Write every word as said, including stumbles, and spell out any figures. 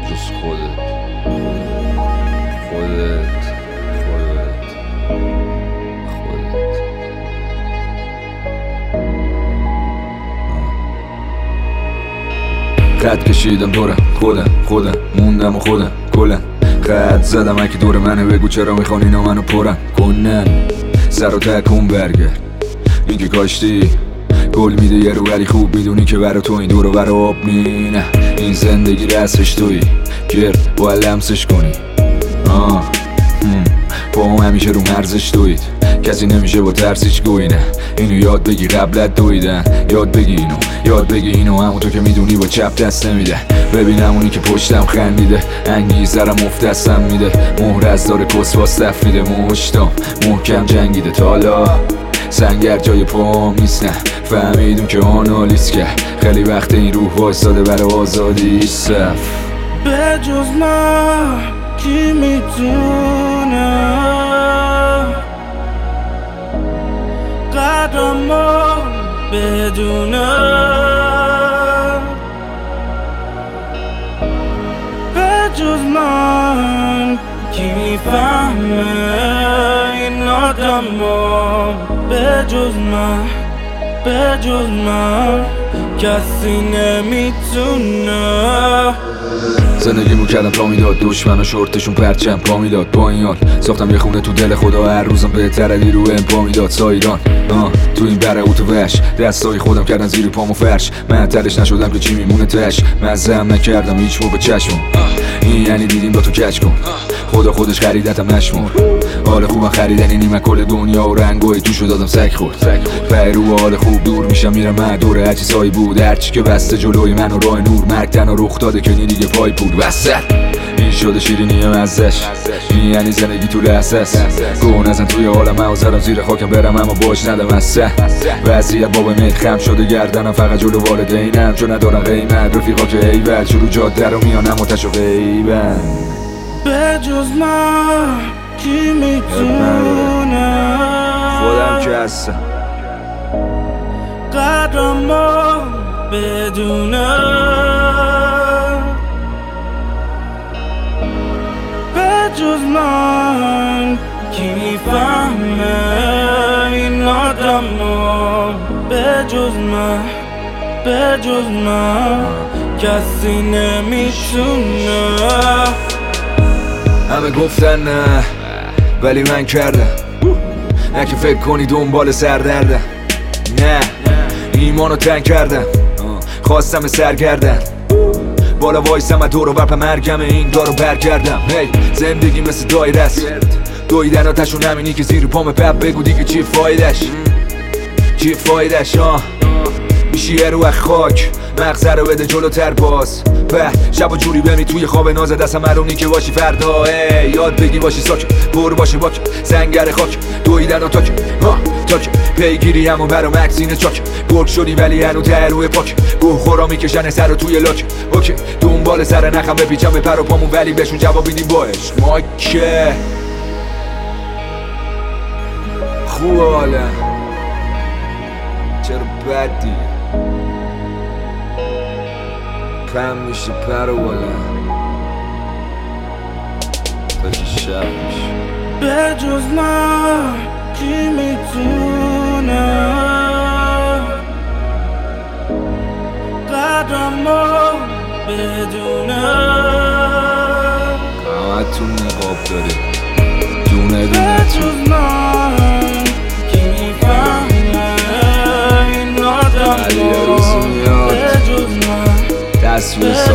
جز خودت خودت خودت خودت خط کشیدم دورم خودم خودم موندم و خودم کلم خط زدم اگه دور منه بگو چرا میخوان اینا منو پرم کنن سر و تکون برگرد این که کاشتی گل میده یه رو ولی خوب میدونی که برا تو این دور و برا آب مینه این زندگی رسش توی گرد باید لمسش کنی آه با هم همیشه رو مرزش دوید کسی نمیشه با ترسیش گوی نه اینو یاد بگی قبلت دویدن یاد بگی اینو یاد بگی اینو همون تو که میدونی با چپ دست نمیده ببینم اونی که پشتم خندیده انگیزرم افت دستم میده مهر از داره کس واستف میده مشتام محکم جنگیده تالا سنگر جای پام نیست نه فهمیدم که آنالیز کرد خیلی وقت این روح وایساده برای آزادی صف به جز من کی میتونه قدرمو بدونه به جز من کی میفهمه این آدمو به جز من به جز من کسی نمیتونه زندگیمو کردم تا میداد دشمن و شورتشون پرچم پا میداد با این حال ساختم یه خونه تو دل خدا هر روزم بهتر علی رو ام پا میداد سایران آه تو این بره اوت وش دستای خودم کردن زیر پامو فرش من تلش نشدم که چی میمونه تش مزهم نکردم هیچ موقع چشمم این یعنی دیدیم با تو کچ کن خدا خودش خریدتم نشمر حال خوبم خریدنی نیمه کل دنیا و رنگای توشو دادم سگ خورد فرو حال خوب دور میشم میرم من دور هرچی سایی بود هرچی که بسته جلوی من و راه نور مرگ تنها رخ داده که دیگه پای بود وسط این شده شیرینی مزش این یعنی زندگی تو لحظه است گون ازن توی حالم من زدم زیر خاکم برم اما باش ندم از سه وضعیت بابا میت خم شده گردنم فقط جلو والدینم چون ندارن قیمت رفیقا که ایول شروع جاده رو میانم متش و غیبن به جز من کی میتونه خودم که هستم قدرمو بدونه به جز من کی میفهمه این آدمو به جز من به جز من کسی نمیتونه همه گفتن نه ولی من کردم نه که فکر کنی دنبال سردردم نه ایمانو تنگ کردم خواستم سرگردن بالا وایسم و دور و برپ مرگم این دارو برگردم هی زندگی مثل دایره است دویدن آتشون همینی که زیر پام پپ بگو دیگه چی فایدش چی فایدش آه میشی یه رو خاک مغزه رو بده جلوتر باز به شب و جوری بمی توی خواب ناز دستم مرونی که باشی فردا ای یاد بگی باشی ساک پر باشی باک سنگر خاک دویدن و تاک ها تاک پیگیری همون برا مکسین چاک گرگ شدی ولی هنو ته روی پاک گوه خورا میکشن سر توی لاک اوکی دنبال سر نخم بپیچم به پر و پامون ولی بهشون جواب میدیم با عشق ما که خوب حالا چرا بدی پم میشه پر و بالا تا که شب میشه به جز من کی میتونه قدرمو بدونه همه تون نقاب داری دونه به دونه جز من کی میفهمه این آدمو به جز من تصویر